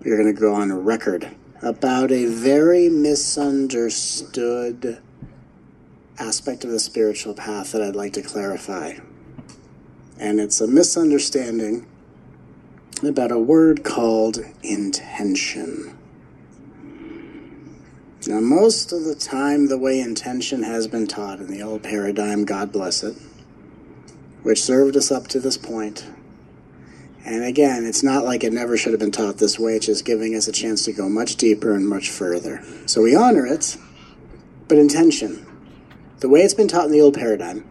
we're going to go on record about a very misunderstood aspect of the spiritual path that I'd like to clarify. And it's a misunderstanding about a word called intention. Now, most of the time, the way intention has been taught in the old paradigm, God bless it, which served us up to this point. And again, it's not like it never should have been taught this way, it's just giving us a chance to go much deeper and much further. So we honor it, but intention, the way it's been taught in the old paradigm,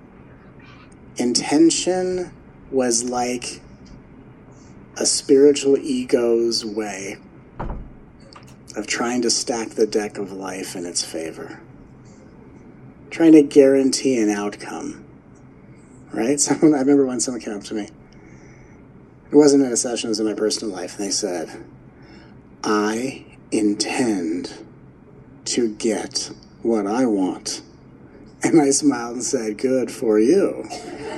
intention was like a spiritual ego's way of trying to stack the deck of life in its favor, trying to guarantee an outcome, right? I remember when someone came up to me. It wasn't in a session, it was in my personal life, and they said, I intend to get what I want. And I smiled and said, good for you.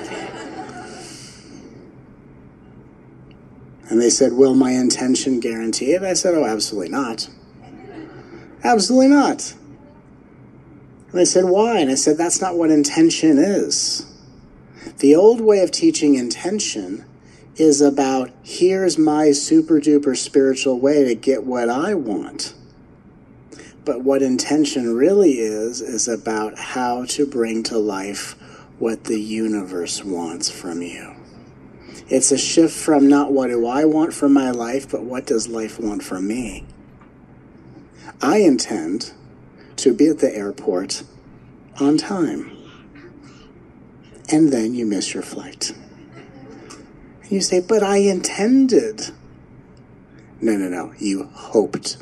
And they said, will my intention guarantee it? I said, oh, absolutely not. Absolutely not. And they said, why? And I said, that's not what intention is. The old way of teaching intention is about, here's my super duper spiritual way to get what I want. But what intention really is about how to bring to life what the universe wants from you. It's a shift from not what do I want from my life, but what does life want from me? I intend to be at the airport on time. And then you miss your flight. And you say, but I intended. No. You hoped.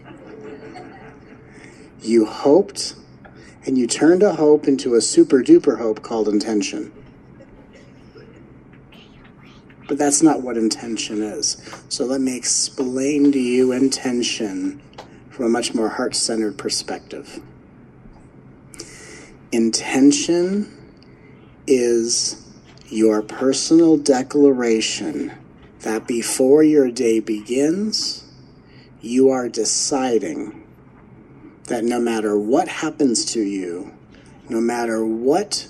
You hoped, and you turned a hope into a super duper hope called intention. But that's not what intention is. So let me explain to you intention from a much more heart-centered perspective. Intention is your personal declaration that before your day begins, you are deciding that no matter what happens to you, no matter what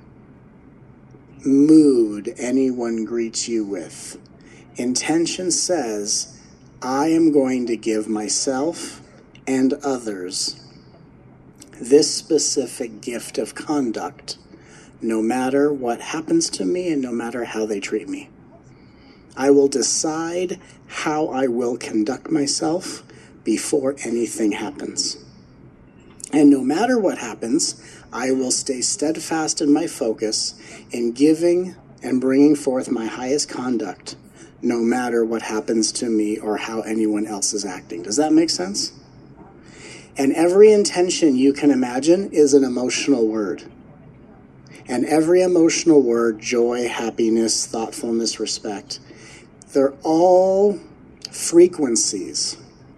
mood anyone greets you with, intention says, I am going to give myself and others this specific gift of conduct, no matter what happens to me and no matter how they treat me. I will decide how I will conduct myself before anything happens. And no matter what happens, I will stay steadfast in my focus in giving and bringing forth my highest conduct, no matter what happens to me or how anyone else is acting. Does that make sense? And every intention you can imagine is an emotional word. And every emotional word, joy, happiness, thoughtfulness, respect, they're all frequencies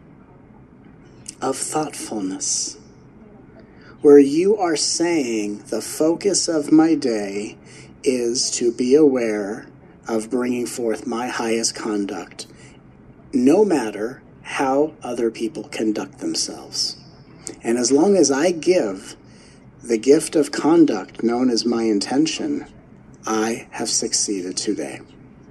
of thoughtfulness, where you are saying the focus of my day is to be aware of bringing forth my highest conduct, no matter how other people conduct themselves. And as long as I give the gift of conduct known as my intention, I have succeeded today.